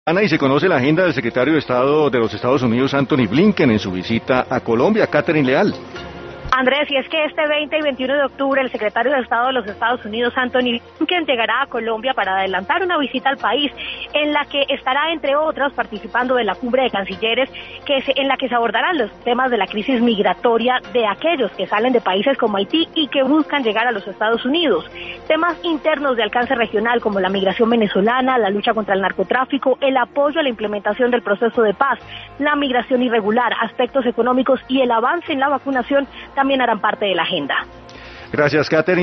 Ana, y se conoce la agenda del secretario de Estado de los Estados Unidos, Anthony Blinken, en su visita a Colombia. Catherine Leal. Andrés, y es que este 20 y 21 de octubre el secretario de Estado de los Estados Unidos, Anthony Blinken, llegará a Colombia para adelantar una visita al país en la que estará, entre otras, participando de la cumbre de cancilleres en la que se abordarán los temas de la crisis migratoria de aquellos que salen de países como Haití y que buscan llegar a los Estados Unidos. Temas internos de alcance regional como la migración venezolana, la lucha contra el narcotráfico, el apoyo a la implementación del proceso de paz, la migración irregular, aspectos económicos y el avance en la vacunación también harán parte de la agenda. Gracias, Catherine.